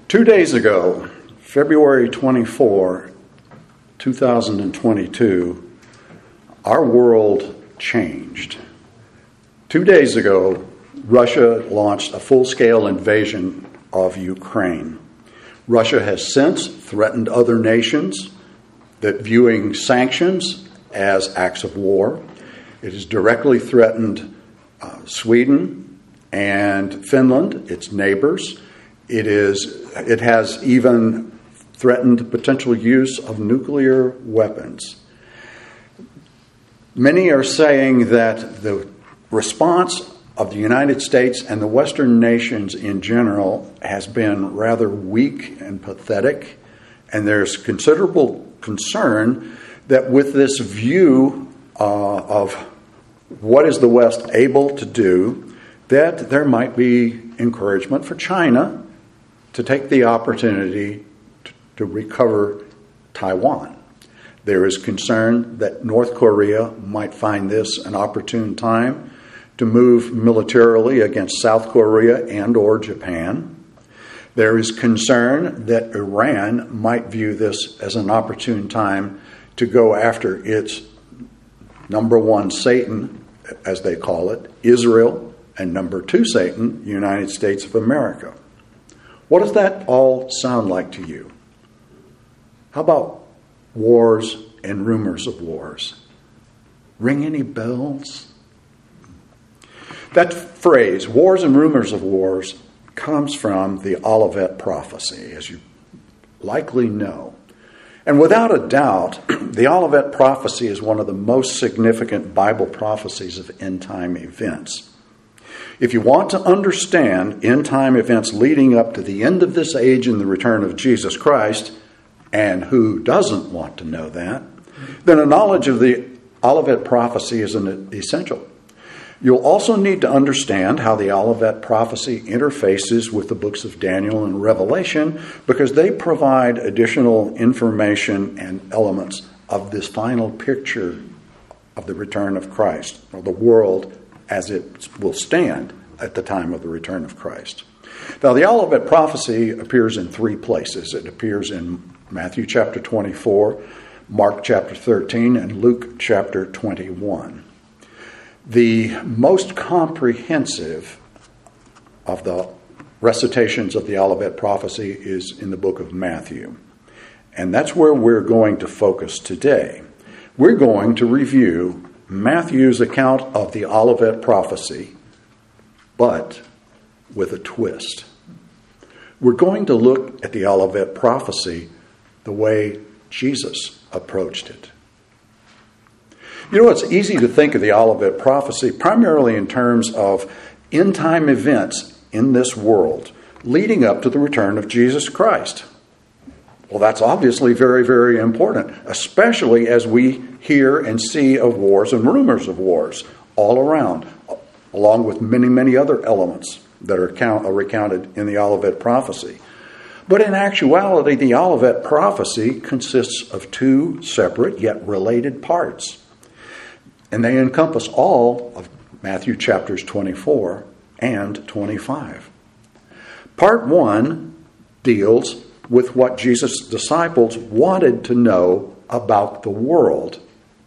2 days ago, February 24, 2022, our world changed. 2 days ago, Russia launched a full-scale invasion of Ukraine. Russia has since threatened other nations that viewing sanctions as acts of war. It has directly threatened Sweden and Finland, its neighbors. It has even threatened potential use of nuclear weapons. Many are saying that the response of the United States and the Western nations in general has been rather weak and pathetic, and there's considerable concern that with this view of what is the West able to do, that there might be encouragement for China to take the opportunity to recover Taiwan. There is concern that North Korea might find this an opportune time to move militarily against South Korea and or Japan. There is concern that Iran might view this as an opportune time to go after its number one Satan, as they call it, Israel, and number two Satan, United States of America. What does that all sound like to you? How about wars and rumors of wars? Ring any bells? That phrase, wars and rumors of wars, comes from the Olivet prophecy, as you likely know. And without a doubt, the Olivet prophecy is one of the most significant Bible prophecies of end-time events. If you want to understand end-time events leading up to the end of this age and the return of Jesus Christ, and who doesn't want to know that, then a knowledge of the Olivet prophecy is essential. You'll also need to understand how the Olivet prophecy interfaces with the books of Daniel and Revelation, because they provide additional information and elements of this final picture of the return of Christ, or the world as it will stand at the time of the return of Christ. Now, the Olivet prophecy appears in three places. It appears in Matthew chapter 24, Mark chapter 13, and Luke chapter 21. The most comprehensive of the recitations of the Olivet prophecy is in the book of Matthew. And that's where we're going to focus today. We're going to review Matthew's account of the Olivet prophecy, but with a twist. We're going to look at the Olivet prophecy the way Jesus approached it. You know, it's easy to think of the Olivet prophecy primarily in terms of end-time events in this world leading up to the return of Jesus Christ. Well, that's obviously very, very important, especially as we hear and see of wars and rumors of wars all around, along with many, many other elements that are recounted in the Olivet prophecy. But in actuality, the Olivet prophecy consists of two separate yet related parts. And they encompass all of Matthew chapters 24 and 25. Part 1 deals with what Jesus' disciples wanted to know about the world.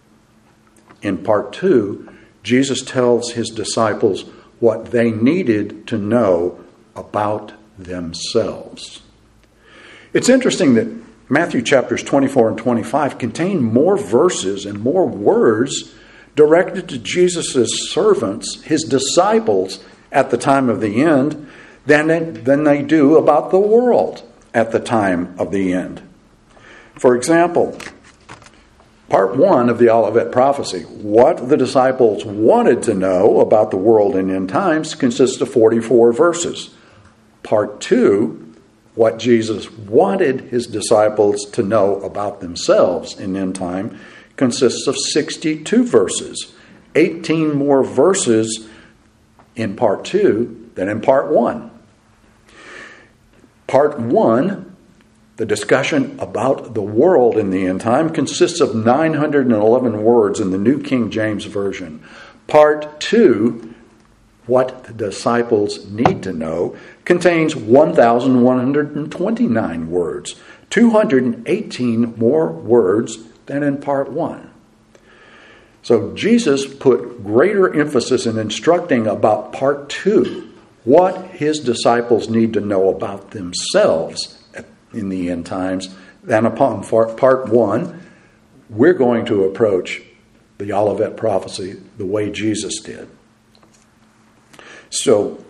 In part 2, Jesus tells his disciples what they needed to know about themselves. It's interesting that Matthew chapters 24 and 25 contain more verses and more words directed to Jesus' servants, his disciples, at the time of the end than they do about the world at the time of the end. For example, part 1 of the Olivet prophecy, what the disciples wanted to know about the world in end times, consists of 44 verses. Part 2, what Jesus wanted his disciples to know about themselves in end time, consists of 62 verses, 18 more verses in part 2 than in part 1. Part 1, the discussion about the world in the end time, consists of 911 words in the New King James Version. Part 2 what the disciples need to know, contains 1,129 words, 218 more words than in part 1. So Jesus put greater emphasis in instructing about part 2, what his disciples need to know about themselves in the end times, than upon part 1. We're going to approach the Olivet prophecy the way Jesus did. So,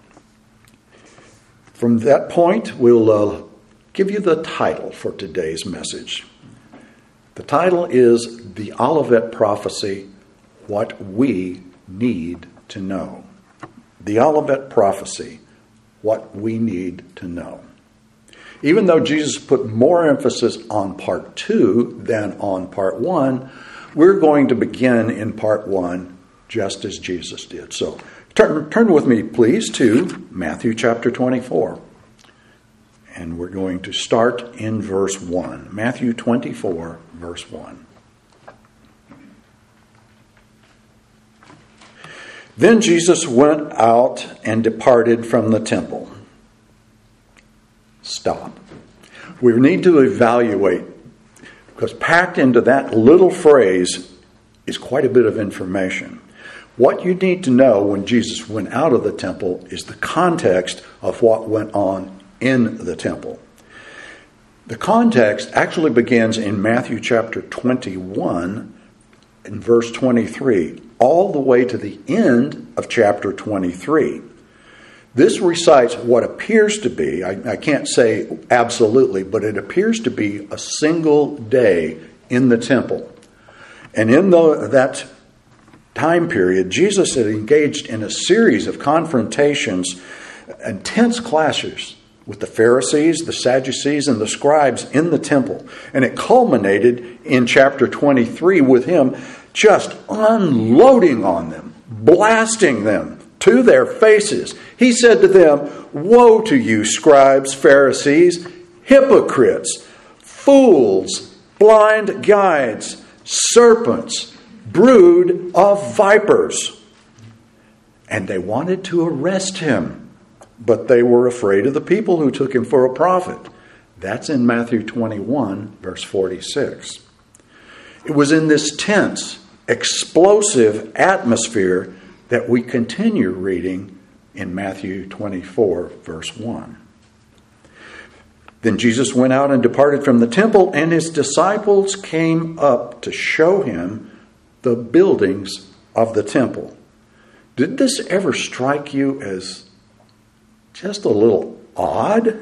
from that point, we'll give you the title for today's message. The title is The Olivet Prophecy, What We Need to Know. The Olivet Prophecy, What We Need to Know. Even though Jesus put more emphasis on part 2 than on part 1, we're going to begin in part 1 just as Jesus did. So turn with me, please, to Matthew chapter 24. And we're going to start in verse 1. Matthew 24, verse 1. Then Jesus went out and departed from the temple. Stop. We need to evaluate, because packed into that little phrase is quite a bit of information. What you need to know when Jesus went out of the temple is the context of what went on in the temple. The context actually begins in Matthew chapter 21 and verse 23, all the way to the end of chapter 23. This recites what appears to be, I can't say absolutely, but it appears to be a single day in the temple. And in that time period, Jesus had engaged in a series of confrontations, intense clashes with the Pharisees, the Sadducees, and the scribes in the temple. And it culminated in chapter 23 with him just unloading on them, blasting them to their faces. He said to them, "Woe to you, scribes, Pharisees, hypocrites, fools, blind guides, serpents, brood of vipers." And they wanted to arrest him, but they were afraid of the people who took him for a prophet. That's in Matthew 21, verse 46. It was in this tense, explosive atmosphere that we continue reading in Matthew 24, verse 1. Then Jesus went out and departed from the temple, and his disciples came up to show him the buildings of the temple. Did this ever strike you as just a little odd?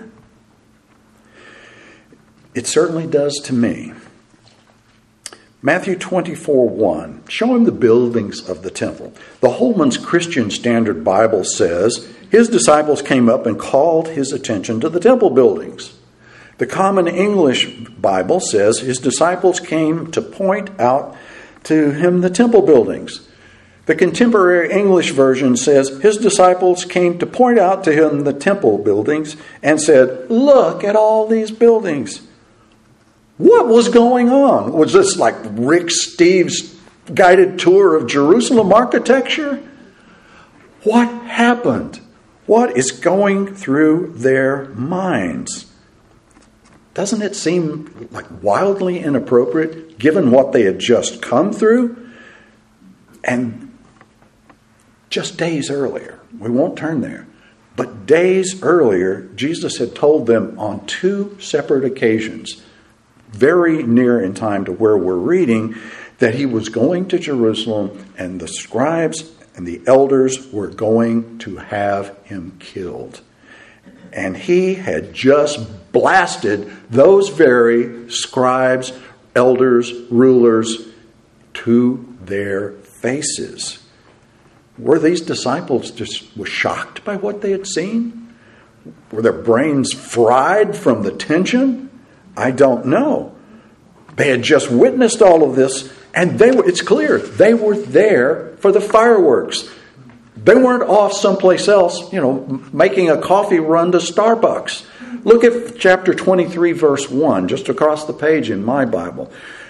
It certainly does to me. Matthew 24:1, show him the buildings of the temple. The Holman's Christian Standard Bible says, his disciples came up and called his attention to the temple buildings. The Common English Bible says his disciples came to point out to him the temple buildings. The Contemporary English Version says his disciples came to point out to him the temple buildings and said, "Look at all these buildings." What was going on? Was this like Rick Steves' guided tour of Jerusalem architecture? What happened? What is going through their minds? Doesn't it seem like wildly inappropriate given what they had just come through? And just days earlier, we won't turn there, but days earlier, Jesus had told them on 2 separate occasions, very near in time to where we're reading, that he was going to Jerusalem and the scribes and the elders were going to have him killed. And he had just blasted those very scribes, elders, rulers to their faces. Were these disciples just shocked by what they had seen? Were their brains fried from the tension? I don't know. They had just witnessed all of this, and it's clear they were there for the fireworks. They weren't off someplace else, making a coffee run to Starbucks. Look at chapter 23, verse 1, just across the page in my Bible.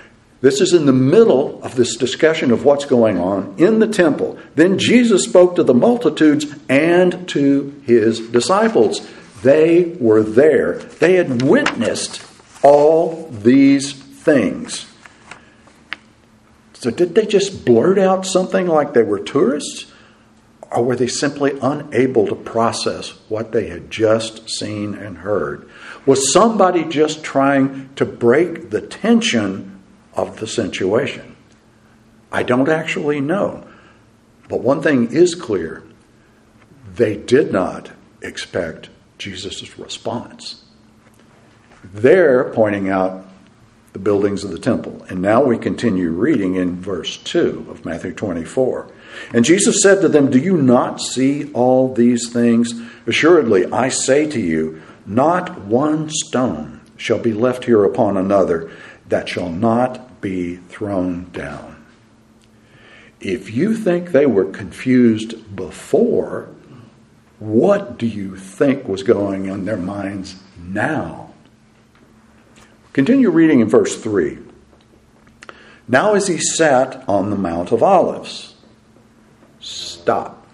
This is in the middle of this discussion of what's going on in the temple. Then Jesus spoke to the multitudes and to his disciples. They were there. They had witnessed all these things. So did they just blurt out something like they were tourists? Or were they simply unable to process what they had just seen and heard? Was somebody just trying to break the tension of the situation? I don't actually know. But one thing is clear. They did not expect Jesus' response. They're pointing out the buildings of the temple. And now we continue reading in verse 2 of Matthew 24. And Jesus said to them, "Do you not see all these things? Assuredly, I say to you, not one stone shall be left here upon another that shall not be thrown down." If you think they were confused before, what do you think was going on in their minds now? Continue reading in verse 3. Now as he sat on the Mount of Olives. Stop.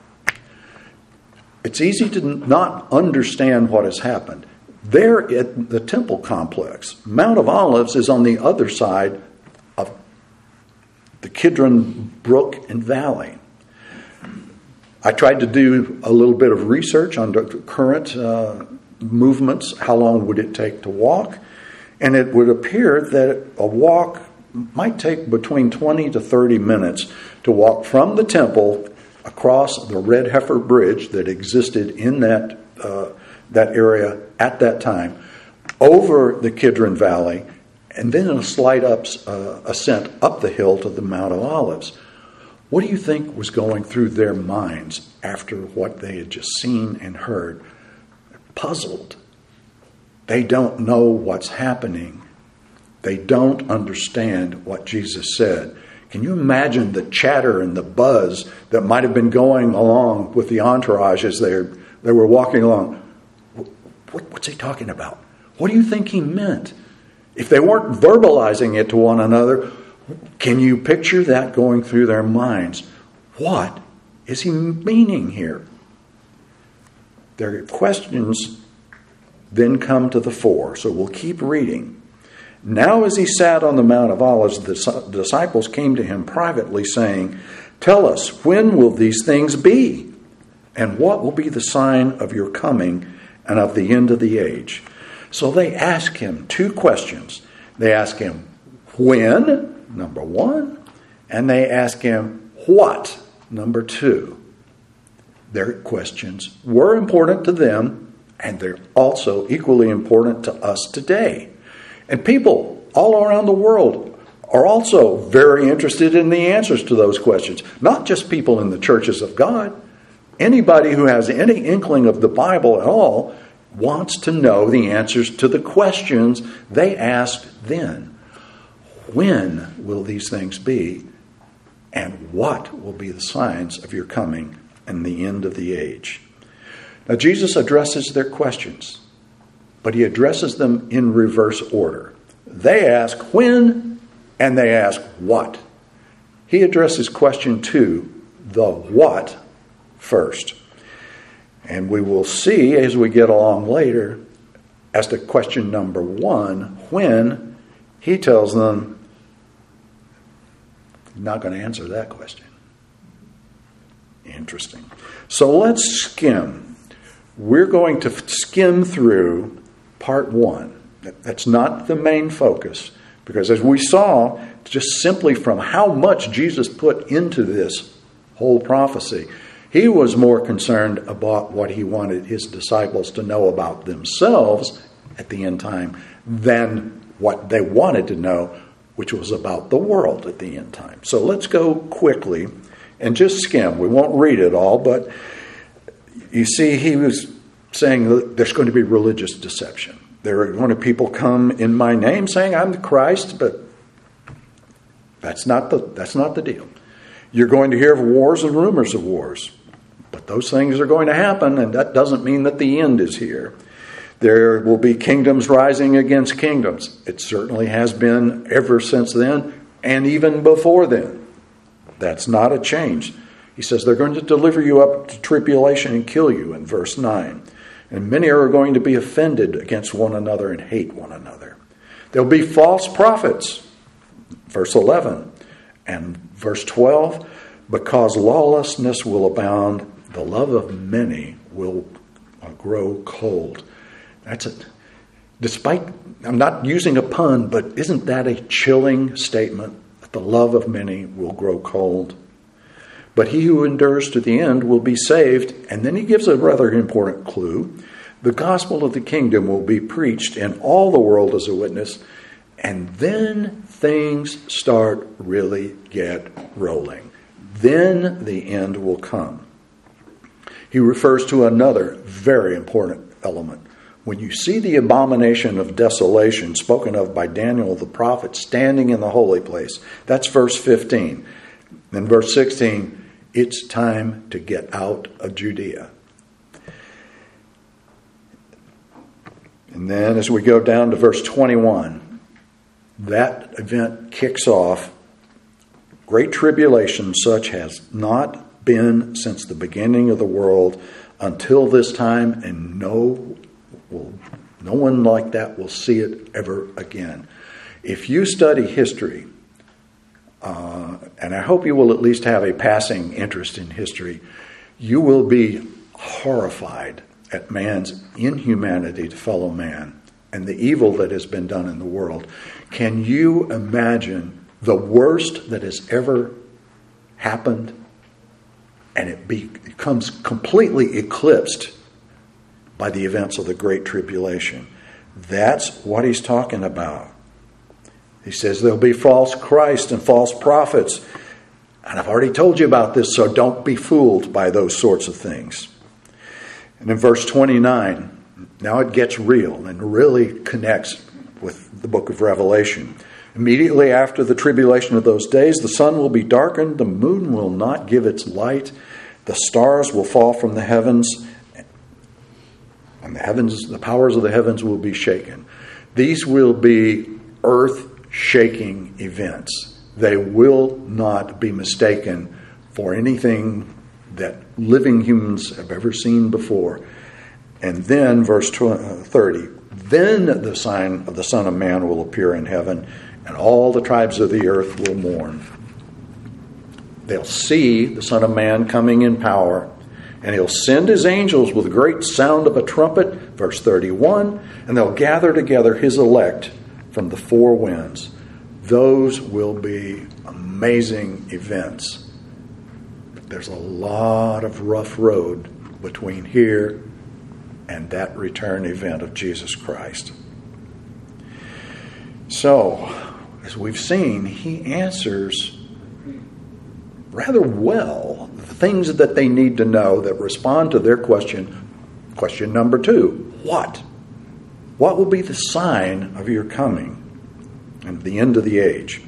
It's easy to not understand what has happened. There at the temple complex, Mount of Olives is on the other side of the Kidron Brook and Valley. I tried to do a little bit of research on the current movements. How long would it take to walk? And it would appear that a walk might take between 20 to 30 minutes to walk from the temple across the Red Heifer Bridge that existed in that area at that time, over the Kidron Valley, and then a slight ascent up the hill to the Mount of Olives. What do you think was going through their minds after what they had just seen and heard? Puzzled. They don't know what's happening. They don't understand what Jesus said. Can you imagine the chatter and the buzz that might have been going along with the entourage as they were walking along? What's he talking about? What do you think he meant? If they weren't verbalizing it to one another, can you picture that going through their minds? What is he meaning here? Their questions then come to the fore, so we'll keep reading. Now as he sat on the Mount of Olives, the disciples came to him privately, saying, "Tell us, when will these things be? And what will be the sign of your coming and of the end of the age?" So they ask him two questions. They ask him, when, number one, and they ask him, what, number two. Their questions were important to them, and they're also equally important to us today. And people all around the world are also very interested in the answers to those questions. Not just people in the churches of God. Anybody who has any inkling of the Bible at all wants to know the answers to the questions they asked then. When will these things be? And what will be the signs of your coming and the end of the age? Now, Jesus addresses their questions, but he addresses them in reverse order. They ask when, and they ask what. He addresses question 2, the what, first. And we will see as we get along later, as to question number 1, when, he tells them, he's not going to answer that question. Interesting. So let's skim. We're going to skim through part 1. That's not the main focus, because as we saw, just simply from how much Jesus put into this whole prophecy, he was more concerned about what he wanted his disciples to know about themselves at the end time than what they wanted to know, which was about the world at the end time. So let's go quickly and just skim. We won't read it all, but you see, he was saying that there's going to be religious deception. There are going to be people come in my name saying I'm the Christ, but that's not the deal. You're going to hear of wars and rumors of wars, but those things are going to happen, and that doesn't mean that the end is here. There will be kingdoms rising against kingdoms. It certainly has been ever since then. and even before then. That's not a change. He says they're going to deliver you up to tribulation and kill you in verse 9. And many are going to be offended against one another and hate one another. There'll be false prophets, verse 11. And verse 12, because lawlessness will abound, the love of many will grow cold. That's it. Despite, I'm not using a pun, but isn't that a chilling statement? That the love of many will grow cold. But he who endures to the end will be saved. And then he gives a rather important clue. The gospel of the kingdom will be preached in all the world as a witness. And then things start really get rolling. Then the end will come. He refers to another very important element. When you see the abomination of desolation spoken of by Daniel the prophet standing in the holy place, that's verse 15. Then verse 16, it's time to get out of Judea. And then as we go down to verse 21, that event kicks off. Great tribulation such has not been since the beginning of the world until this time, and no one like that will see it ever again. If you study history, and I hope you will at least have a passing interest in history, you will be horrified at man's inhumanity to fellow man and the evil that has been done in the world. Can you imagine the worst that has ever happened, and it becomes completely eclipsed by the events of the Great Tribulation? That's what he's talking about. He says there'll be false Christ and false prophets. And I've already told you about this, so don't be fooled by those sorts of things. And in verse 29, now it gets real and really connects with the book of Revelation. Immediately after the tribulation of those days, the sun will be darkened, the moon will not give its light, the stars will fall from the heavens, and the powers of the heavens will be shaken. These will be earth-shaking events. They will not be mistaken for anything that living humans have ever seen before. And then, verse 30, then the sign of the Son of Man will appear in heaven, and all the tribes of the earth will mourn. They'll see the Son of Man coming in power, and he'll send his angels with a great sound of a trumpet, verse 31, and they'll gather together his elect from the four winds. Those will be amazing events. But there's a lot of rough road between here and that return event of Jesus Christ. So, as we've seen, he answers rather well the things that they need to know that respond to their question. Question number 2, what? What will be the sign of your coming and the end of the age?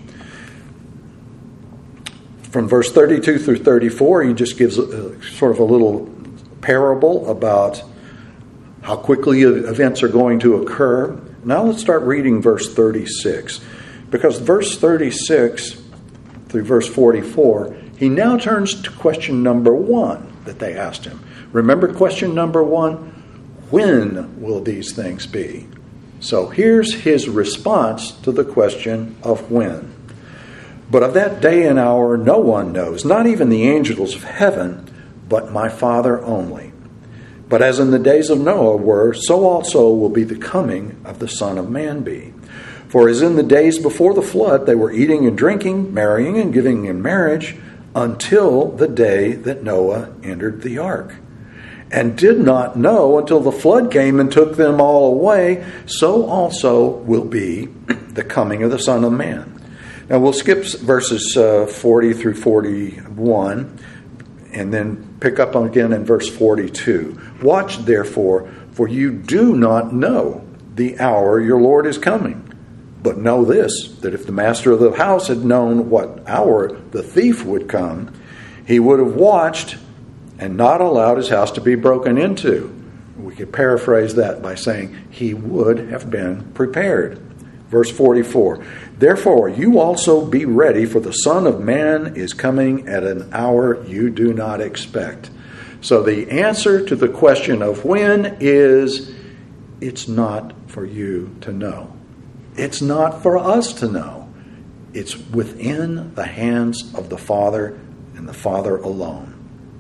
From verse 32 through 34, he just gives sort of a little parable about how quickly events are going to occur. Now let's start reading verse 36. Because verse 36 through verse 44, he now turns to question number 1 that they asked him. Remember question number 1? When will these things be? So here's his response to the question of when. But of that day and hour no one knows, not even the angels of heaven, but my Father only. But as in the days of Noah were, so also will be the coming of the Son of Man be. For as in the days before the flood, they were eating and drinking, marrying and giving in marriage, until the day that Noah entered the ark, and did not know until the flood came and took them all away, so also will be the coming of the Son of Man. Now we'll skip verses 40 through 41, and then pick up again in verse 42. Watch therefore, for you do not know the hour your Lord is coming. But know this, that if the master of the house had known what hour the thief would come, he would have watched and not allowed his house to be broken into. We could paraphrase that by saying he would have been prepared. Verse 44, therefore you also be ready, for the Son of Man is coming at an hour you do not expect. So the answer to the question of when is, it's not for you to know. It's not for us to know. It's within the hands of the Father and the Father alone.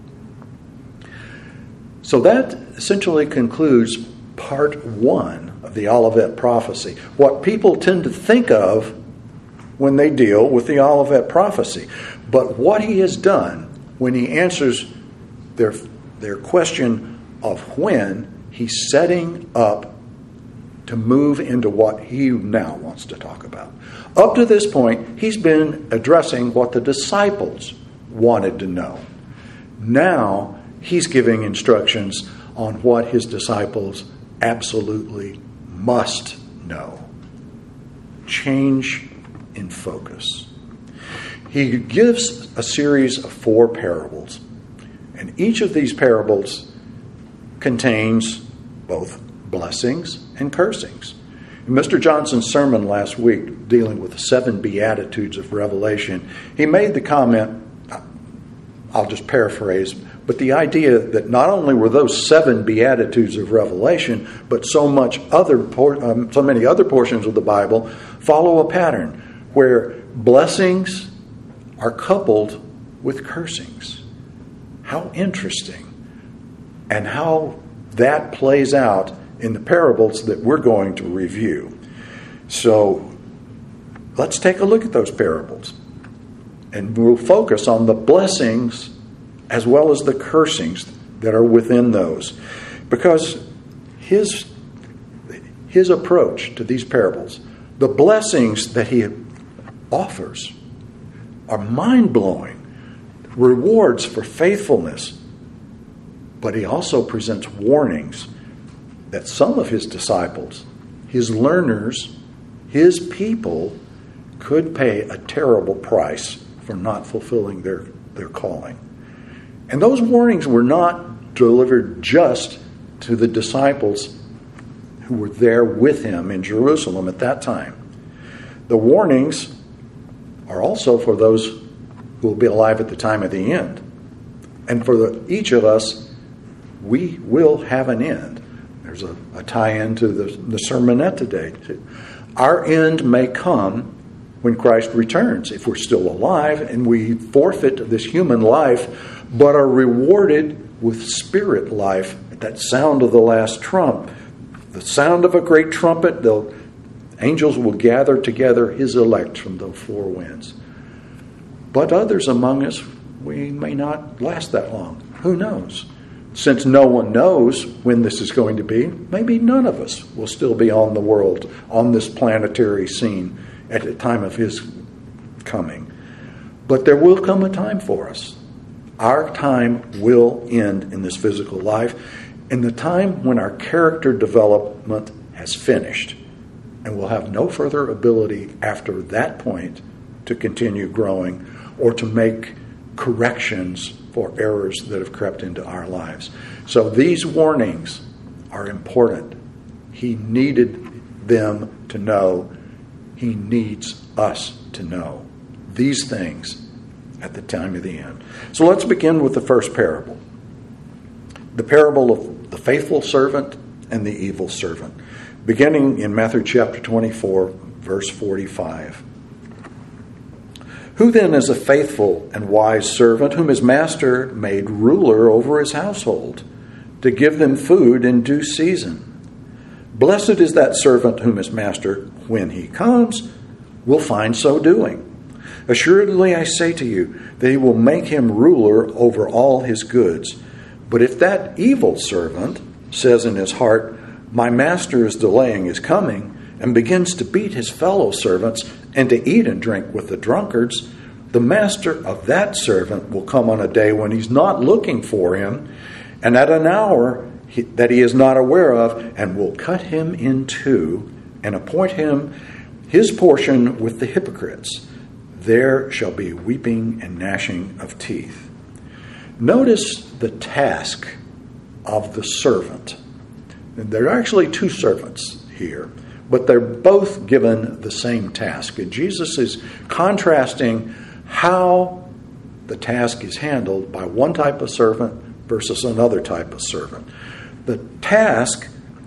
So that essentially concludes part 1 of the Olivet prophecy. What people tend to think of when they deal with the Olivet prophecy. But what he has done when he answers their question of when, he's setting up to move into what he now wants to talk about. Up to this point, he's been addressing what the disciples wanted to know. Now, he's giving instructions on what his disciples absolutely must know. Change in focus. He gives a series of 4 parables, and each of these parables contains both blessings and cursings. In Mr. Johnson's sermon last week, dealing with the 7 Beatitudes of Revelation, he made the comment, I'll just paraphrase, but the idea that not only were those 7 Beatitudes of Revelation, but so many other portions of the Bible follow a pattern where blessings are coupled with cursings. How interesting. And how that plays out in the parables that we're going to review. So let's take a look at those parables. And we'll focus on the blessings as well as the cursings that are within those. Because his approach to these parables, the blessings that he offers are mind-blowing, rewards for faithfulness. But he also presents warnings that some of his disciples, his learners, his people, could pay a terrible price for not fulfilling their calling. And those warnings were not delivered just to the disciples who were there with him in Jerusalem at that time. The warnings are also for those who will be alive at the time of the end. And for each of us, we will have an end. There's a tie-in to the sermonette today. Our end may come when Christ returns, if we're still alive and we forfeit this human life, but are rewarded with spirit life at that sound of the last trump. The sound of a great trumpet, the angels will gather together his elect from the 4 winds. But others among us, we may not last that long. Who knows? Since no one knows when this is going to be, maybe none of us will still be on the world, on this planetary scene at the time of his coming. But there will come a time for us. Our time will end in this physical life, in the time when our character development has finished, and we'll have no further ability after that point to continue growing or to make corrections for errors that have crept into our lives. So these warnings are important. He needed them to know. He needs us to know these things at the time of the end. So let's begin with the first parable. The parable of the faithful servant and the evil servant. Beginning in Matthew chapter 24, verse 45. Who then is a faithful and wise servant whom his master made ruler over his household, to give them food in due season? Blessed is that servant whom his master, when he comes, will find so doing. Assuredly I say to you that he will make him ruler over all his goods. But if that evil servant says in his heart, my master is delaying his coming, and begins to beat his fellow servants and to eat and drink with the drunkards, the master of that servant will come on a day when he's not looking for him, and at an hour that he is not aware of, and will cut him in two and appoint him his portion with the hypocrites. There shall be weeping and gnashing of teeth. Notice the task of the servant. And there are actually 2 servants here. but they're both given the same task. And Jesus is contrasting how the task is handled by one type of servant versus another type of servant. The task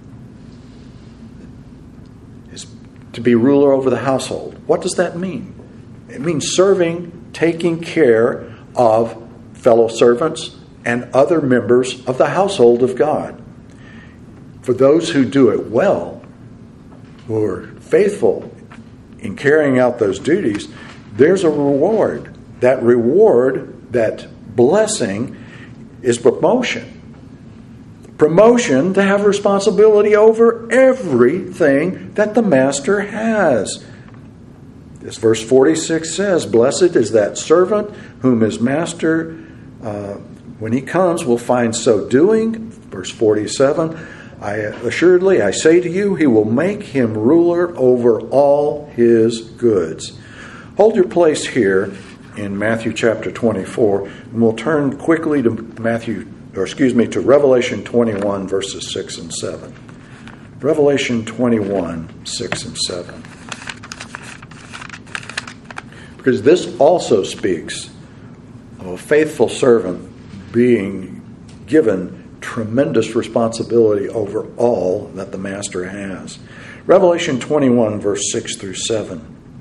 is to be ruler over the household. What does that mean? It means serving, taking care of fellow servants and other members of the household of God. For those who do it well, who are faithful in carrying out those duties, there's a reward. That reward, that blessing, is promotion. Promotion to have responsibility over everything that the master has. As verse 46 says, "Blessed is that servant whom his master, when he comes, will find so doing." Verse 47, "Assuredly, I say to you, he will make him ruler over all his goods." Hold your place here in Matthew chapter 24, and we'll turn quickly to to Revelation 21, verses 6 and 7. Revelation 21, 6 and 7. Because this also speaks of a faithful servant being given tremendous responsibility over all that the master has. Revelation 21, verse 6 through 7.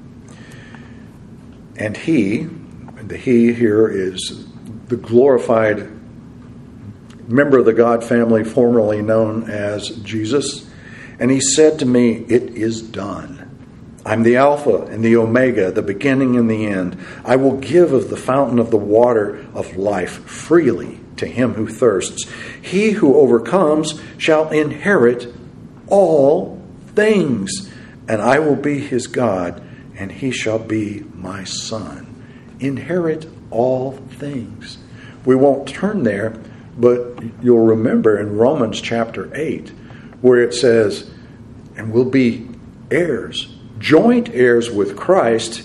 "And the he here is the glorified member of the God family formerly known as Jesus. "And he said to me, 'It is done. I'm the Alpha and the Omega, the beginning and the end. I will give of the fountain of the water of life freely to him who thirsts. He who overcomes shall inherit all things, and I will be his God, and he shall be my son." Inherit all things. We won't turn there, but you'll remember in Romans chapter 8, where it says, "And we'll be heirs, joint heirs with Christ,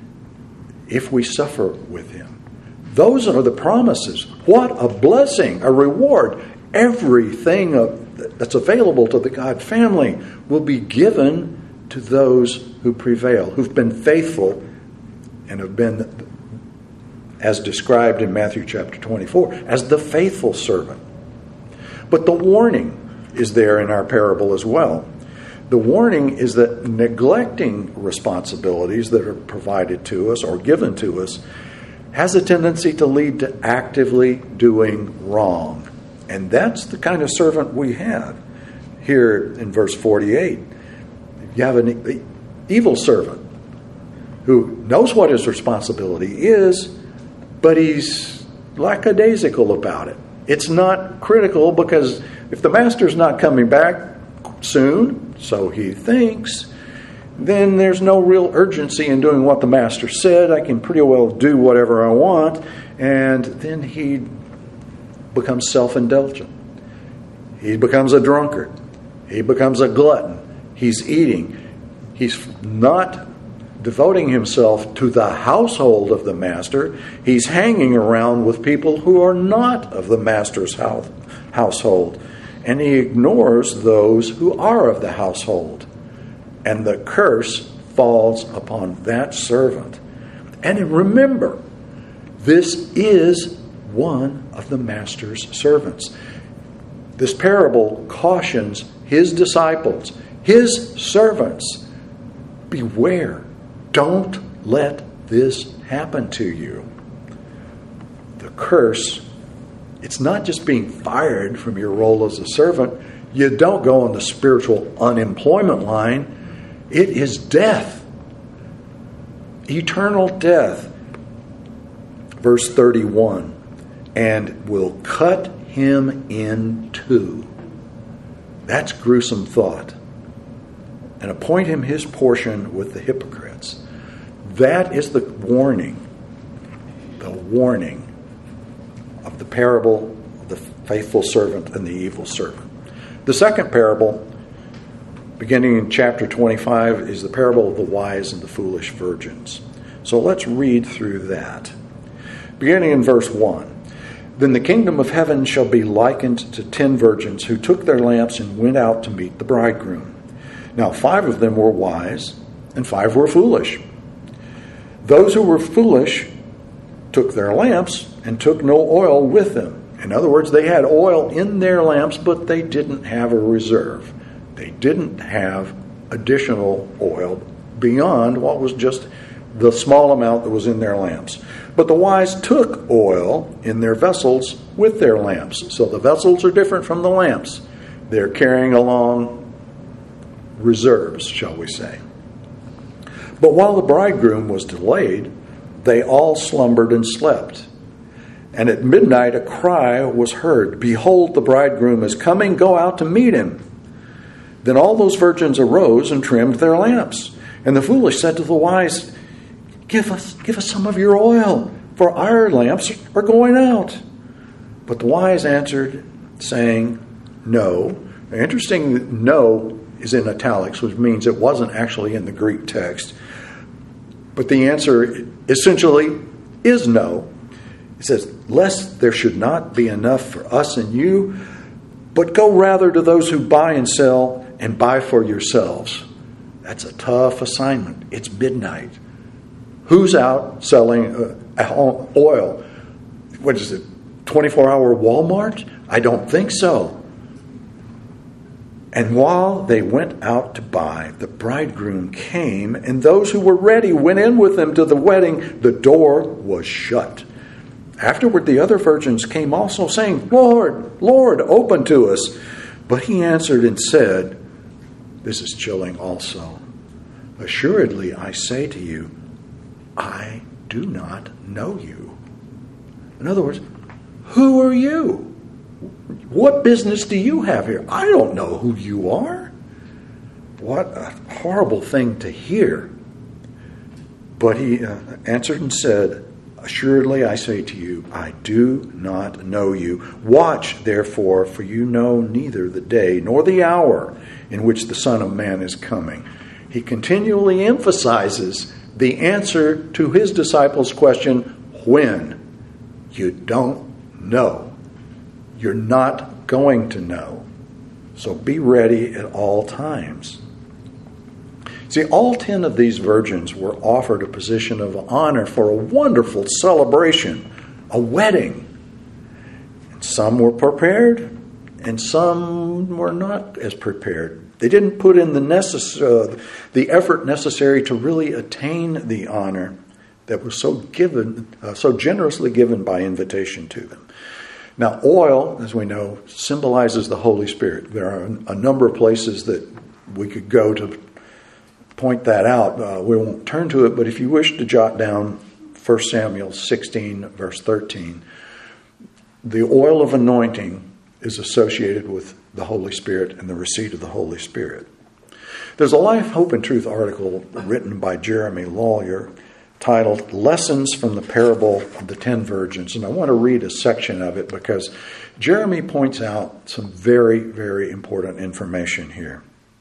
if we suffer with him." Those are the promises. What a blessing, a reward. Everything that's available to the God family will be given to those who prevail, who've been faithful and have been, as described in Matthew chapter 24, as the faithful servant. But the warning is there in our parable as well. The warning is that neglecting responsibilities that are provided to us or given to us has a tendency to lead to actively doing wrong. And that's the kind of servant we have here in verse 48. You have an evil servant who knows what his responsibility is, but he's lackadaisical about it. It's not critical because if the master's not coming back soon, so he thinks, then there's no real urgency in doing what the master said. I can pretty well do whatever I want. And then he becomes self-indulgent. He becomes a drunkard. He becomes a glutton. He's eating. He's not devoting himself to the household of the master. He's hanging around with people who are not of the master's household. And he ignores those who are of the household. And the curse falls upon that servant. And remember, this is one of the master's servants. This parable cautions his disciples, his servants, beware. Don't let this happen to you. The curse, it's not just being fired from your role as a servant. You don't go on the spiritual unemployment line. It is death. Eternal death. Verse 31. "And will cut him in two." That's gruesome thought. "And appoint him his portion with the hypocrites." That is the warning. The warning of the parable of the faithful servant and the evil servant. The second parable, beginning in chapter 25, is the parable of the wise and the foolish virgins. So let's read through that. Beginning in verse 1. "Then the kingdom of heaven shall be likened to 10 virgins who took their lamps and went out to meet the bridegroom. Now 5 of them were wise, and 5 were foolish. Those who were foolish took their lamps and took no oil with them. In other words, they had oil in their lamps, but they didn't have a reserve. They didn't have additional oil beyond what was just the small amount that was in their lamps. But the wise took oil in their vessels with their lamps. So the vessels are different from the lamps. They're carrying along reserves, shall we say. But while the bridegroom was delayed, they all slumbered and slept. And at midnight a cry was heard, "Behold, the bridegroom is coming, go out to meet him." Then all those virgins arose and trimmed their lamps. And the foolish said to the wise, Give us some of your oil, for our lamps are going out. But the wise answered, saying, No. Interesting, no is in italics, which means it wasn't actually in the Greek text. But the answer essentially is no. It says, Lest there should not be enough for us and you, but go rather to those who buy and sell and buy for yourselves. That's a tough assignment. It's midnight. Who's out selling oil? What is it, 24-hour Walmart? I don't think so. And while they went out to buy, the bridegroom came, and those who were ready went in with him to the wedding. The door was shut. Afterward, the other virgins came also, saying, Lord, Lord, open to us. But he answered and said, this is chilling also. Assuredly, I say to you, I do not know you. In other words, who are you? What business do you have here? I don't know who you are. What a horrible thing to hear. But he answered and said, Assuredly, I say to you, I do not know you. Watch, therefore, for you know neither the day nor the hour in which the Son of Man is coming. He continually emphasizes the answer to his disciples' question, when? You don't know. You're not going to know. So be ready at all times. See, all 10 of these virgins were offered a position of honor for a wonderful celebration, a wedding. And some were prepared, and some were not as prepared. They didn't put in the effort necessary to really attain the honor that was so generously given by invitation to them. Now, oil, as we know, symbolizes the Holy Spirit. There are a number of places that we could go to point that out. We won't turn to it, but if you wish to jot down 1 Samuel 16, verse 13, the oil of anointing is associated with the Holy Spirit and the receipt of the Holy Spirit. There's a Life, Hope, and Truth article written by Jeremy Lawyer titled Lessons from the Parable of the 10 Virgins. And I want to read a section of it because Jeremy points out some very, very important information here.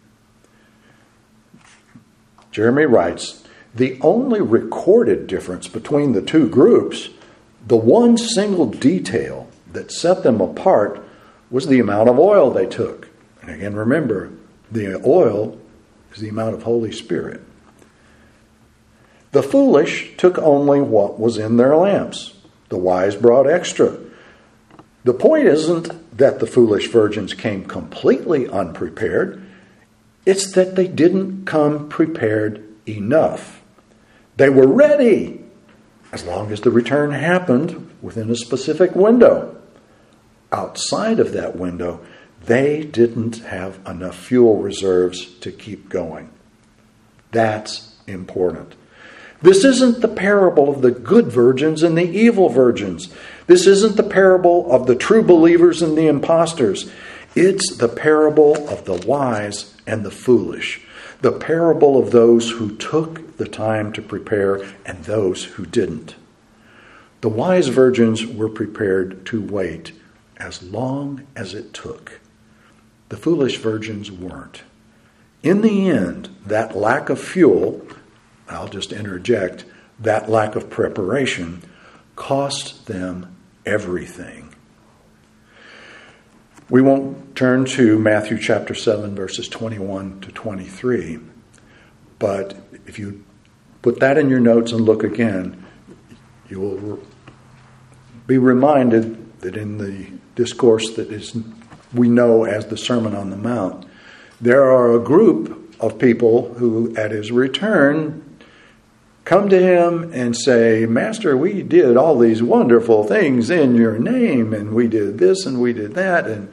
Jeremy writes, the only recorded difference between the two groups, the one single detail that set them apart, was the amount of oil they took. And again, remember, the oil is the amount of Holy Spirit. The foolish took only what was in their lamps. The wise brought extra. The point isn't that the foolish virgins came completely unprepared. It's that they didn't come prepared enough. They were ready, as long as the return happened within a specific window. Outside of that window, they didn't have enough fuel reserves to keep going. That's important. This isn't the parable of the good virgins and the evil virgins. This isn't the parable of the true believers and the imposters. It's the parable of the wise and the foolish. The parable of those who took the time to prepare and those who didn't. The wise virgins were prepared to wait as long as it took. The foolish virgins weren't. In the end, that lack of fuel, I'll just interject, that lack of preparation cost them everything. We won't turn to Matthew chapter 7, verses 21 to 23. But if you put that in your notes and look again, you will be reminded that in the discourse that we know as the Sermon on the Mount, there are a group of people who, at his return, come to him and say, Master, we did all these wonderful things in your name, and we did this and we did that. And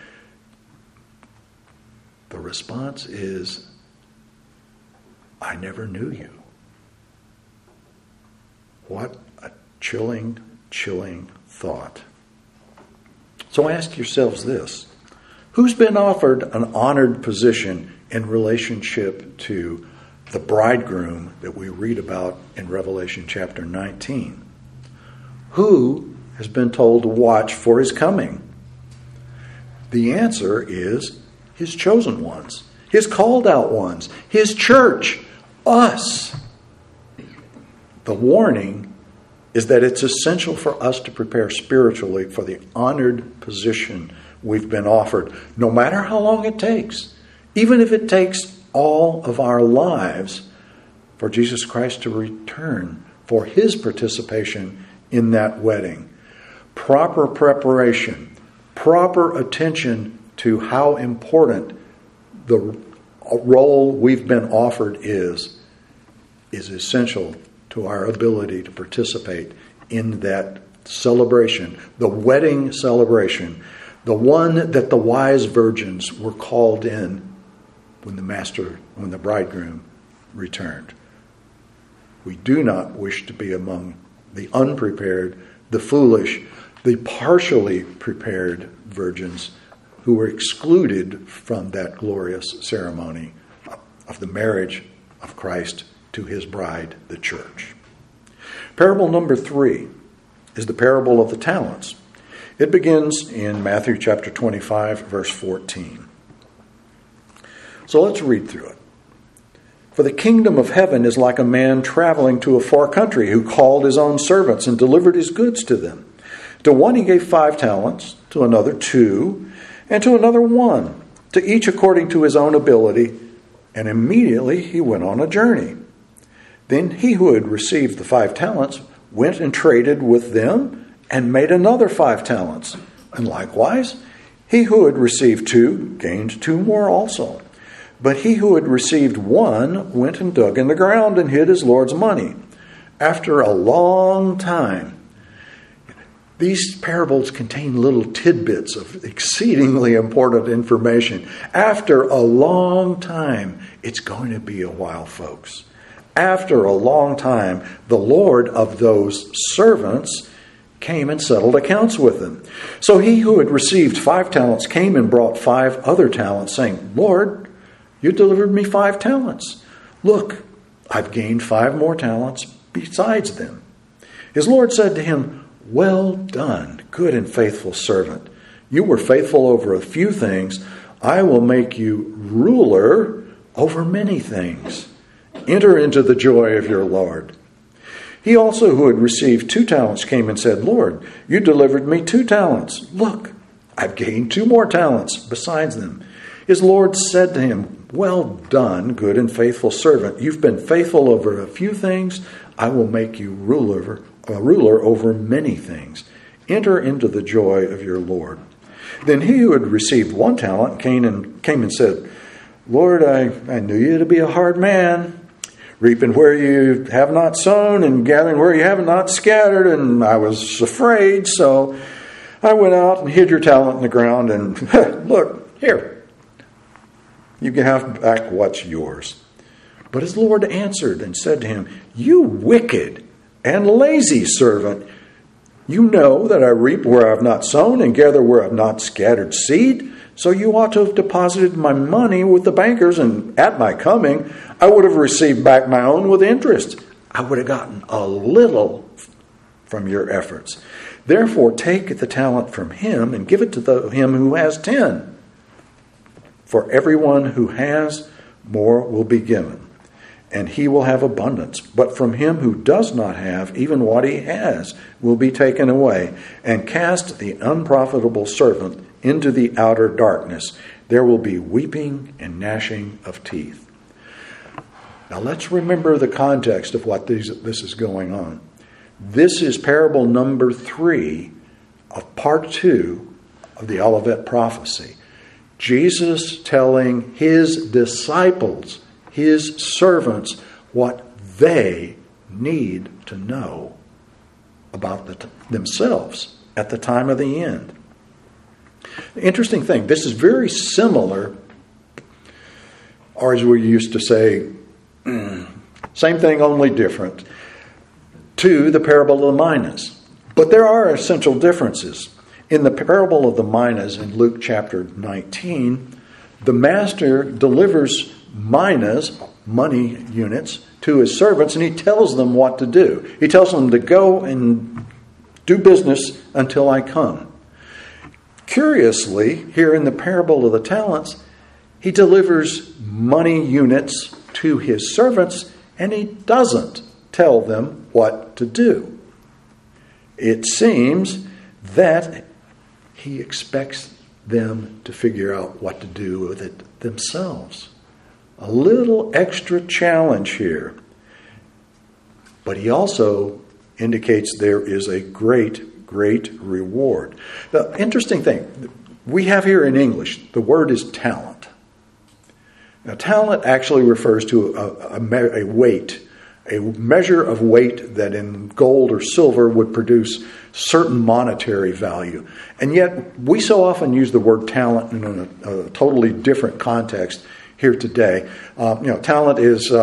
the response is, I never knew you. What a chilling thought. So ask yourselves this. Who's been offered an honored position in relationship to the bridegroom that we read about in Revelation chapter 19? Who has been told to watch for his coming? The answer is his chosen ones, his called out ones, his church, us. The warning is that it's essential for us to prepare spiritually for the honored position we've been offered, no matter how long it takes, even if it takes all of our lives for Jesus Christ to return for his participation in that wedding. Proper preparation, proper attention to how important the role we've been offered is essential to our ability to participate in that celebration, the wedding celebration, the one that the wise virgins were called in when the bridegroom returned. We do not wish to be among the unprepared, the foolish, the partially prepared virgins who were excluded from that glorious ceremony of the marriage of Christ to his bride, the church. Parable number 3 is the parable of the talents. It begins in Matthew chapter 25, verse 14. So let's read through it. For the kingdom of heaven is like a man traveling to a far country who called his own servants and delivered his goods to them. To one he gave 5 talents, to another 2, and to another 1, to each according to his own ability, and immediately he went on a journey. Then he who had received the 5 talents went and traded with them and made another 5 talents. And likewise, he who had received 2 gained 2 more also. But he who had received 1 went and dug in the ground and hid his Lord's money. After a long time, these parables contain little tidbits of exceedingly important information. After a long time, it's going to be a while, folks. After a long time, the Lord of those servants came and settled accounts with them. So he who had received 5 talents came and brought 5 other talents, saying, Lord, you delivered me 5 talents. Look, I've gained 5 more talents besides them. His Lord said to him, Well done, good and faithful servant. You were faithful over a few things. I will make you ruler over many things. Enter into the joy of your Lord. He also who had received 2 talents came and said, Lord, you delivered me 2 talents. Look, I've gained 2 more talents besides them. His Lord said to him, Well done, good and faithful servant. You've been faithful over a few things. I will make you a ruler over many things. Enter into the joy of your Lord. Then he who had received 1 talent came and said, Lord, I knew you to be a hard man, reaping where you have not sown and gathering where you have not scattered, and I was afraid, so I went out and hid your talent in the ground, and look, here, you can have back what's yours. But his Lord answered and said to him, You wicked and lazy servant, you know that I reap where I have not sown and gather where I have not scattered seed. So you ought to have deposited my money with the bankers, and at my coming, I would have received back my own with interest. I would have gotten a little from your efforts. Therefore, take the talent from him and give it to him who has 10. For everyone who has, more will be given, and he will have abundance. But from him who does not have, even what he has will be taken away. And cast the unprofitable servant into the outer darkness. There will be weeping and gnashing of teeth. Now let's remember the context of what this is going on. This is parable number 3 of part 2 of the Olivet prophecy. Jesus telling his disciples, his servants, what they need to know about themselves at the time of the end. The interesting thing, this is very similar, or as we used to say, same thing, only different, to the parable of the minas. But there are essential differences. In the parable of the minas in Luke chapter 19, the master delivers minas, money units, to his servants, and he tells them what to do. He tells them to go and do business until I come. Curiously, here in the parable of the talents, he delivers money units to his servants, and he doesn't tell them what to do. It seems that he expects them to figure out what to do with it themselves. A little extra challenge here. But he also indicates there is a great, great reward. The interesting thing, we have here in English, the word is talent. Now, talent actually refers to a weight, a measure of weight that in gold or silver would produce certain monetary value. And yet, we so often use the word talent in a totally different context here today. Talent is,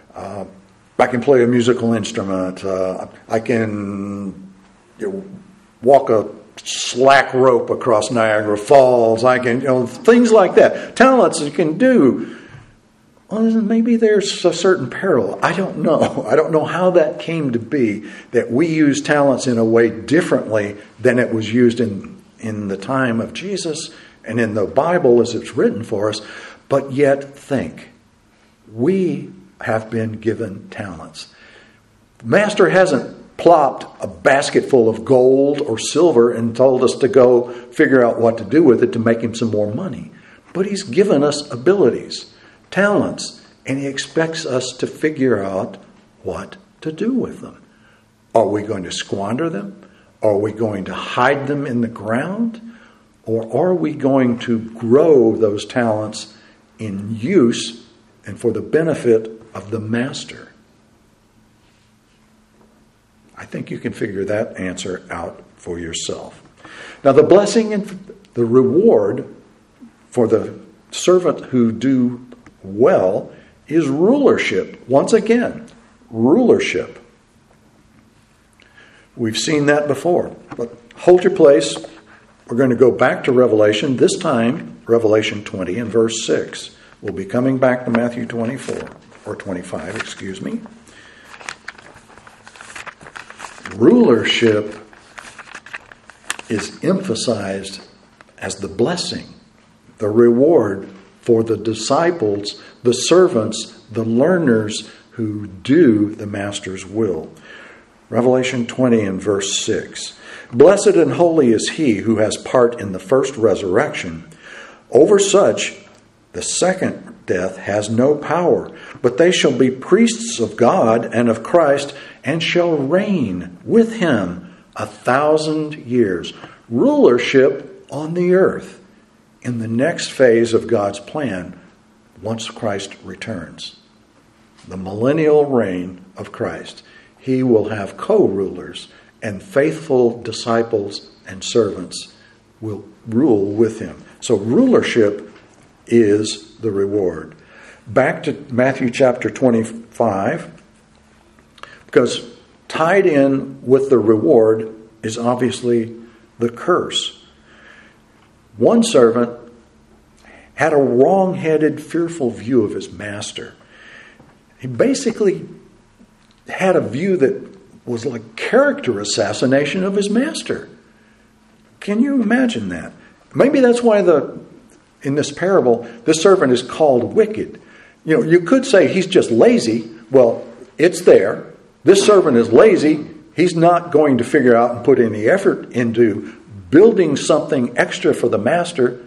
I can play a musical instrument. I can walk a slack rope across Niagara Falls. I can, things like that. Talents you can do. Well, maybe there's a certain parallel. I don't know. I don't know how that came to be that we use talents in a way differently than it was used in the time of Jesus and in the Bible as it's written for us. But yet think, we have been given talents. The master hasn't plopped a basket full of gold or silver and told us to go figure out what to do with it to make him some more money. But he's given us abilities, talents, and he expects us to figure out what to do with them. Are we going to squander them? Are we going to hide them in the ground? Or are we going to grow those talents in use and for the benefit of the master? I think you can figure that answer out for yourself. Now, the blessing and the reward for the servant who do well is rulership. Once again, rulership. We've seen that before. But hold your place. We're going to go back to Revelation, this time Revelation 20 and verse 6. We'll be coming back to Matthew 24, or 25, excuse me. Rulership is emphasized as the blessing, the reward for the disciples, the servants, the learners who do the master's will. Revelation 20 and verse 6. Blessed and holy is he who has part in the first resurrection. Over such, the second death has no power, but they shall be priests of God and of Christ, and shall reign with him 1,000 years. Rulership on the earth in the next phase of God's plan once Christ returns. The millennial reign of Christ. He will have co-rulers, and faithful disciples and servants will rule with him. So rulership is the reward. Back to Matthew chapter 25, because tied in with the reward is obviously the curse. One servant had a wrong-headed, fearful view of his master. He basically had a view that was like character assassination of his master. Can you imagine that? Maybe that's why in this parable, this servant is called wicked. You could say he's just lazy. Well, it's there. This servant is lazy. He's not going to figure out and put any effort into building something extra for the master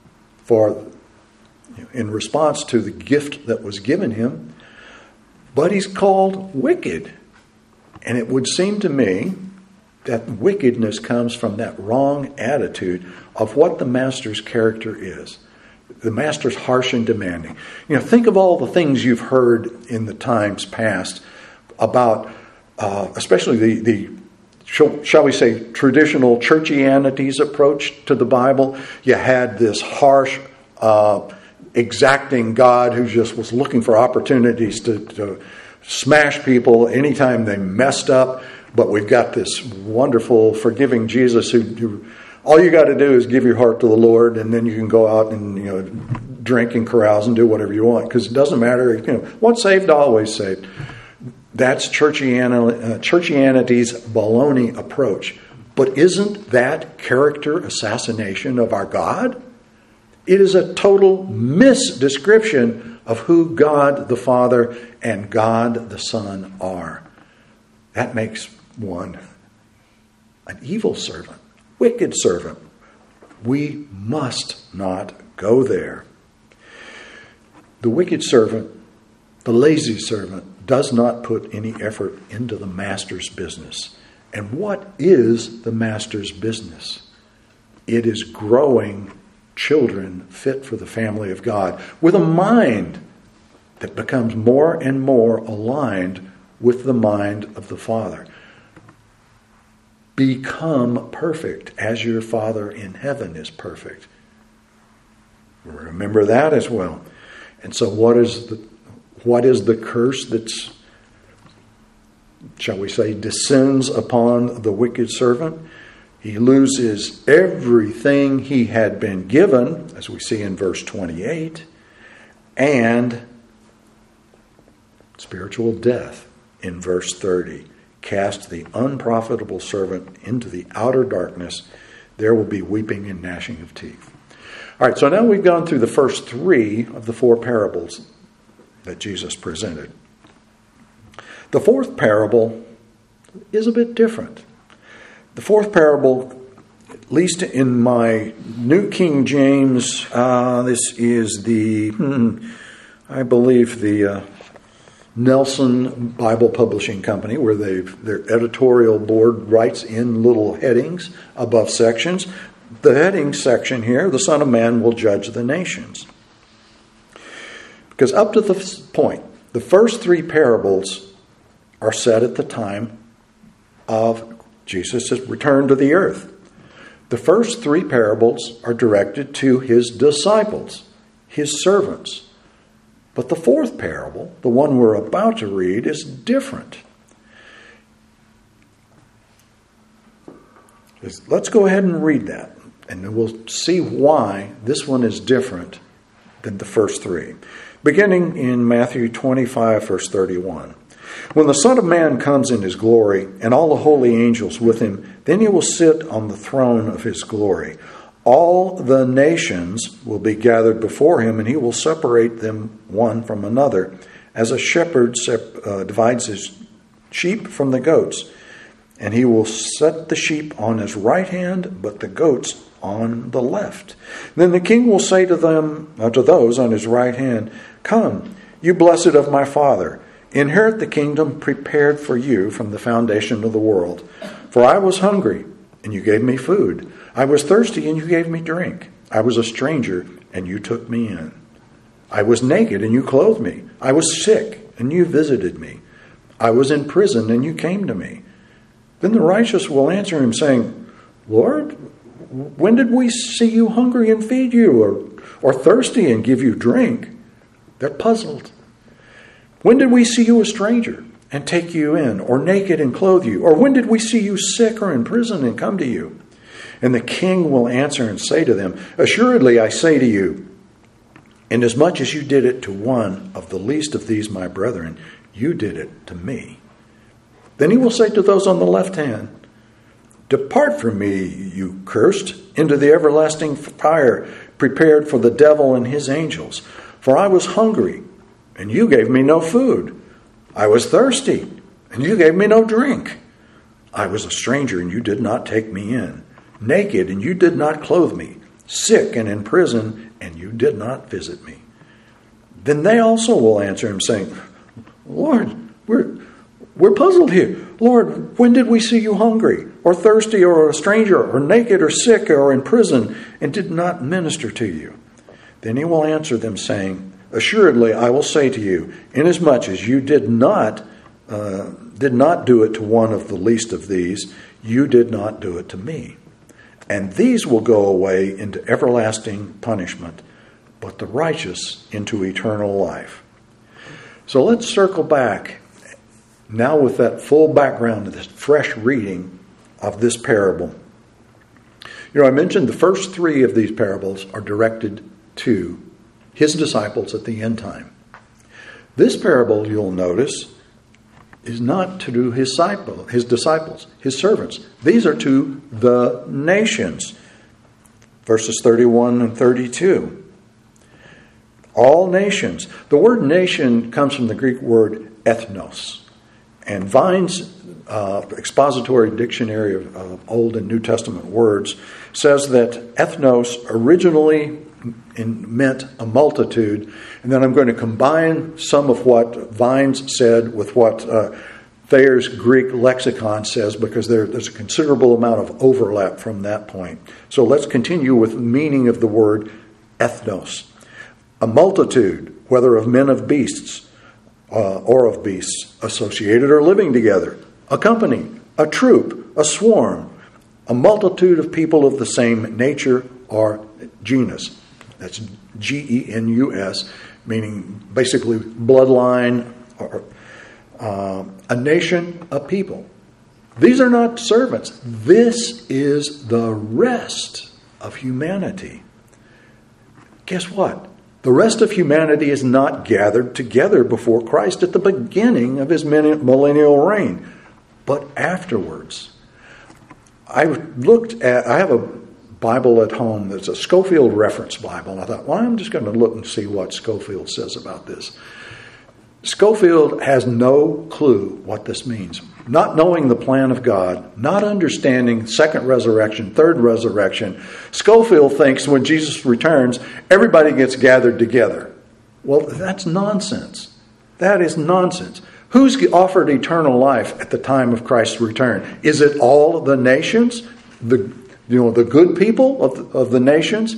in response to the gift that was given him, but he's called wicked. And it would seem to me that wickedness comes from that wrong attitude of what the master's character is. The master's harsh and demanding. Think of all the things you've heard in the times past about, especially the shall we say, traditional churchianity's approach to the Bible. You had this harsh, exacting God who just was looking for opportunities to smash people anytime they messed up. But we've got this wonderful, forgiving Jesus who all you got to do is give your heart to the Lord, and then you can go out and drink and carouse and do whatever you want, because it doesn't matter. Once saved, always saved. That's churchianity's baloney approach. But isn't that character assassination of our God? It is a total misdescription of who God the Father and God the Son are. That makes one an evil servant, wicked servant. We must not go there. The wicked servant, the lazy servant, does not put any effort into the master's business. And what is the master's business? It is growing children fit for the family of God with a mind that becomes more and more aligned with the mind of the Father. Become perfect as your Father in heaven is perfect. Remember that as well. And so what is the curse that's, shall we say, descends upon the wicked servant? He loses everything he had been given, as we see in verse 28, and spiritual death in verse 30. Cast the unprofitable servant into the outer darkness. There will be weeping and gnashing of teeth. All right, so now we've gone through the first 3 of the 4 parables that Jesus presented. The 4th parable is a bit different. The 4th parable, at least in my New King James, this is I believe the Nelson Bible Publishing Company, where their editorial board writes in little headings above sections. The heading section here, the Son of Man will judge the nations. Because up to this point, the first 3 parables are set at the time of Jesus' return to the earth. The first 3 parables are directed to his disciples, his servants. But the 4th parable, the one we're about to read, is different. Let's go ahead and read that, and then we'll see why this one is different than the first 3. Beginning in Matthew 25, verse 31. When the Son of Man comes in his glory, and all the holy angels with him, then he will sit on the throne of his glory. All the nations will be gathered before him, and he will separate them one from another, as a shepherd divides his sheep from the goats. And he will set the sheep on his right hand, but the goats on the left. Then the king will say to those on his right hand, "Come, you blessed of my Father, inherit the kingdom prepared for you from the foundation of the world. For I was hungry, and you gave me food. I was thirsty, and you gave me drink. I was a stranger, and you took me in. I was naked, and you clothed me. I was sick, and you visited me. I was in prison, and you came to me." Then the righteous will answer him, saying, "Lord, when did we see you hungry and feed you, or thirsty and give you drink?" They're puzzled. "When did we see you a stranger and take you in, or naked and clothe you? Or when did we see you sick or in prison and come to you?" And the king will answer and say to them, "Assuredly I say to you, inasmuch as you did it to one of the least of these my brethren, you did it to me." Then he will say to those on the left hand, "Depart from me, you cursed, into the everlasting fire prepared for the devil and his angels. For I was hungry, and you gave me no food. I was thirsty, and you gave me no drink. I was a stranger, and you did not take me in. naked, and you did not clothe me, sick and in prison, and you did not visit me. Then they also will answer him, saying, Lord, we're puzzled here. Lord, when did we see you hungry, or thirsty, or a stranger, or naked, or sick, or in prison, and did not minister to you? Then he will answer them, saying, Assuredly, I will say to you, inasmuch as you did not do it to one of the least of these, you did not do it to me. And these will go away into everlasting punishment, but the righteous into eternal life. So let's circle back now with that full background, this fresh reading of this parable. I mentioned the first three of these parables are directed to his disciples at the end time. This parable, you'll notice, is not to his disciples, his servants. These are to the nations. Verses 31 and 32. All nations. The word nation comes from the Greek word ethnos. And Vine's expository dictionary of Old and New Testament words says that ethnos originally meant a multitude. And then I'm going to combine some of what Vine's said with what Thayer's Greek lexicon says, because there's a considerable amount of overlap from that point. So let's continue with the meaning of the word ethnos. A multitude, whether of men of beasts or of beasts, associated or living together. A company, a troop, a swarm, a multitude of people of the same nature or genus. That's genus, meaning basically bloodline, or a nation, a people. These are not servants. This is the rest of humanity. Guess what? The rest of humanity is not gathered together before Christ at the beginning of his millennial reign, but afterwards. I have a Bible at home that's a Scofield Reference Bible, and I thought, well, I'm just going to look and see what Scofield says about this. Scofield has no clue what this means. Not knowing the plan of God, not understanding second resurrection, third resurrection, Scofield thinks when Jesus returns, everybody gets gathered together. Well, that's nonsense. That is nonsense. Who's offered eternal life at the time of Christ's return? Is it all the nations? The good people of the nations?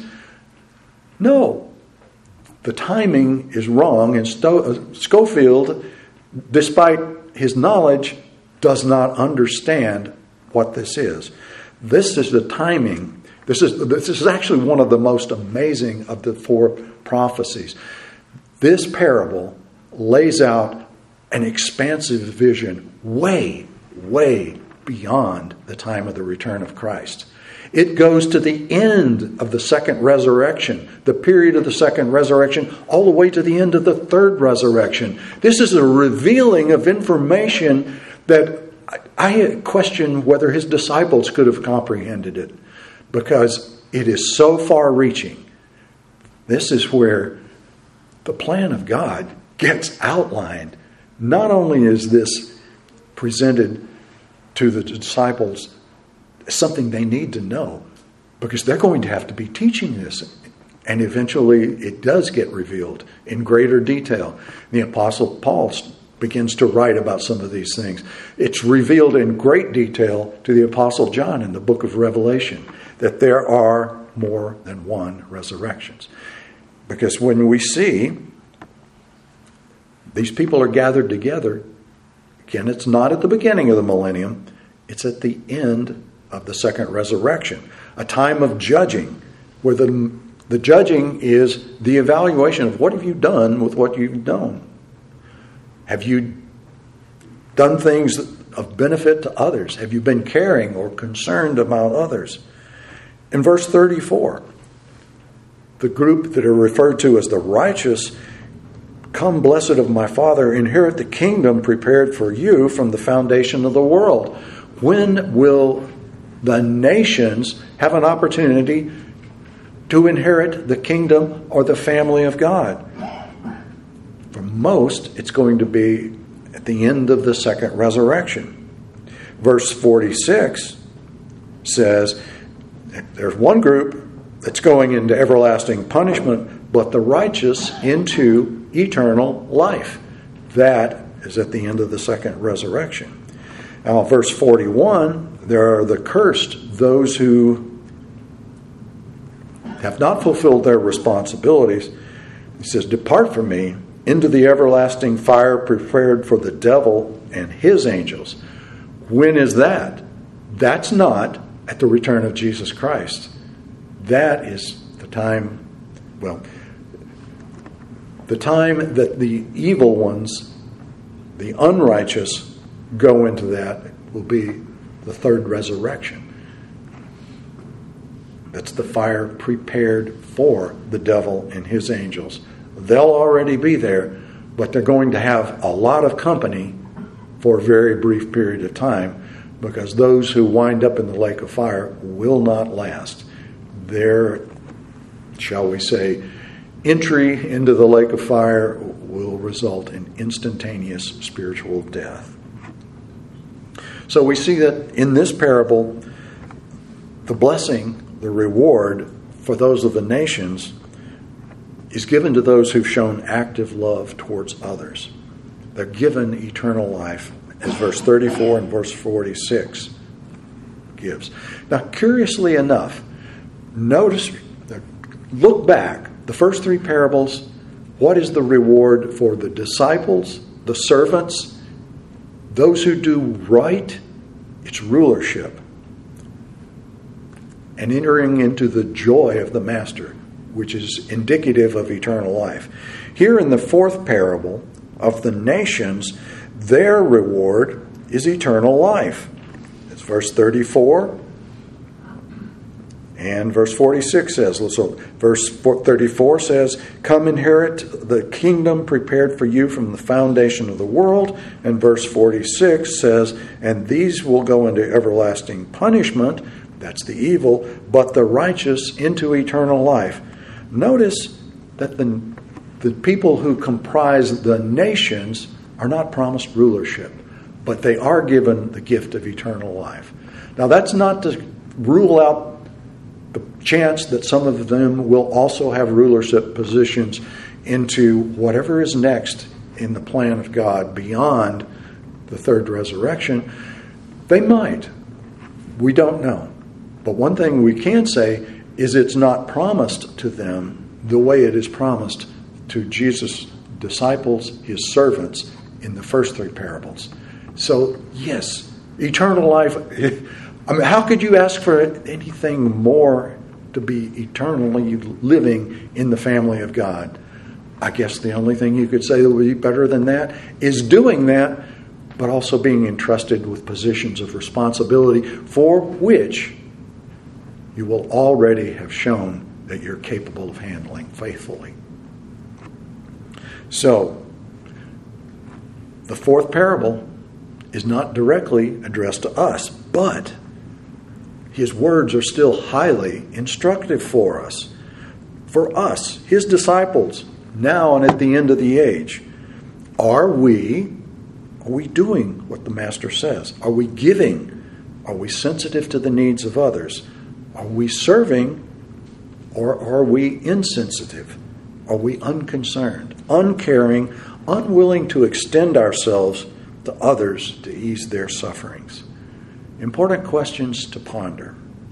No. The timing is wrong, and Scofield, despite his knowledge, does not understand what this is. This is the timing. This is actually one of the most amazing of the four prophecies. This parable lays out an expansive vision way, way beyond the time of the return of Christ. It goes to the end of the second resurrection, the period of the second resurrection, all the way to the end of the third resurrection. This is a revealing of information that I question whether his disciples could have comprehended it, because it is so far-reaching. This is where the plan of God gets outlined. Not only is this presented to the disciples something they need to know, because they're going to have to be teaching this, and eventually it does get revealed in greater detail. The Apostle Paul begins to write about some of these things. It's revealed in great detail to the Apostle John in the book of Revelation that there are more than one resurrections. Because when we see these people are gathered together, again, it's not at the beginning of the millennium, it's at the end of the second resurrection, a time of judging, where the judging is the evaluation of what have you done with what you've known. Have you done things of benefit to others? Have you been caring or concerned about others? In verse 34, the group that are referred to as the righteous, come, blessed of my Father, inherit the kingdom prepared for you from the foundation of the world. When will the nations have an opportunity to inherit the kingdom or the family of God? For most, it's going to be at the end of the second resurrection. Verse 46 says, There's one group that's going into everlasting punishment, but the righteous into eternal life. That is at the end of the second resurrection. Now, verse 41, there are the cursed, those who have not fulfilled their responsibilities. He says, "Depart from me into the everlasting fire prepared for the devil and his angels." When is that? That's not at the return of Jesus Christ. That is the time that the evil ones, the unrighteous, go into that will be the third resurrection. That's the fire prepared for the devil and his angels. They'll already be there, but they're going to have a lot of company for a very brief period of time, because those who wind up in the lake of fire will not last. Their, shall we say, entry into the lake of fire will result in instantaneous spiritual death. So we see that in this parable, the blessing, the reward for those of the nations is given to those who've shown active love towards others. They're given eternal life, as verse 34 and verse 46 gives. Now, curiously enough, look back, the first three parables, what is the reward for the disciples, the servants, those who do right? It's rulership and entering into the joy of the master, which is indicative of eternal life. Here in the fourth parable of the nations, their reward is eternal life. It's verse 34 and verse 46 says, so verse 34 says, "Come inherit the kingdom prepared for you from the foundation of the world." And verse 46 says, "And these will go into everlasting punishment," that's the evil, "but the righteous into eternal life." Notice that the people who comprise the nations are not promised rulership, but they are given the gift of eternal life. Now, that's not to rule out the chance that some of them will also have rulership positions into whatever is next in the plan of God beyond the third resurrection. They might. We don't know. But one thing we can say is it's not promised to them the way it is promised to Jesus' disciples, his servants, in the first three parables. So, yes, eternal life. I mean, how could you ask for anything more to be eternally living in the family of God? I guess the only thing you could say that would be better than that is doing that, but also being entrusted with positions of responsibility for which you will already have shown that you're capable of handling faithfully. So, the fourth parable is not directly addressed to us, but his words are still highly instructive for us. For us, his disciples, now and at the end of the age. Are we doing what the Master says? Are we giving? Are we sensitive to the needs of others? Are we serving, or are we insensitive? Are we unconcerned, uncaring, unwilling to extend ourselves to others to ease their sufferings? Important questions to ponder.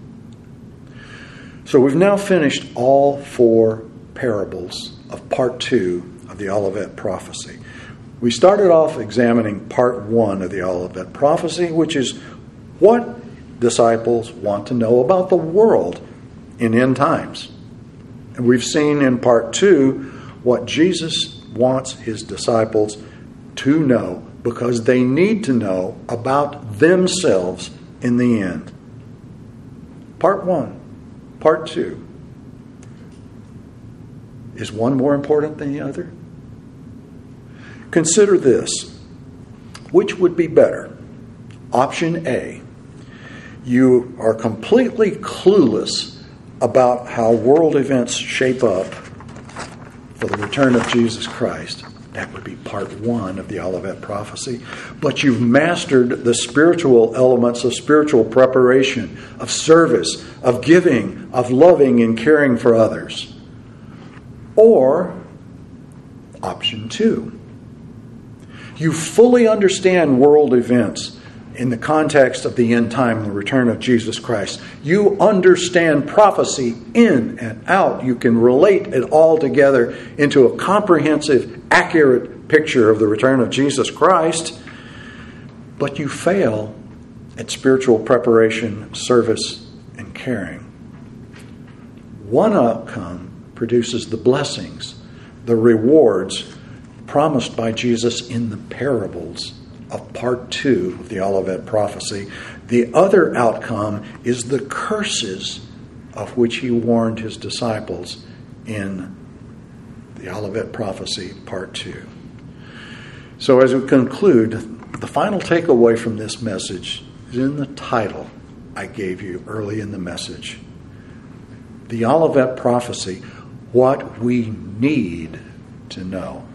So we've now finished all four parables of part 2 of the Olivet prophecy. We started off examining part 1 of the Olivet prophecy, which is what disciples want to know about the world in end times. And we've seen in part 2 what Jesus wants his disciples to know, because they need to know about themselves in the end. Part 1, part 2. Is one more important than the other? Consider this. Which would be better? Option A. You are completely clueless about how world events shape up for the return of Jesus Christ. That would be part 1 of the Olivet prophecy. But you've mastered the spiritual elements of spiritual preparation, of service, of giving, of loving and caring for others. Or, option 2. You fully understand world events in the context of the end time and the return of Jesus Christ. You understand prophecy in and out. You can relate it all together into a comprehensive, accurate picture of the return of Jesus Christ. But you fail at spiritual preparation, service, and caring. One outcome produces the blessings, the rewards promised by Jesus in the parables of part 2 of the Olivet prophecy. The other outcome is the curses of which he warned his disciples in the Olivet prophecy part 2. So as we conclude, the final takeaway from this message is in the title I gave you early in the message. The Olivet prophecy, what we need to know.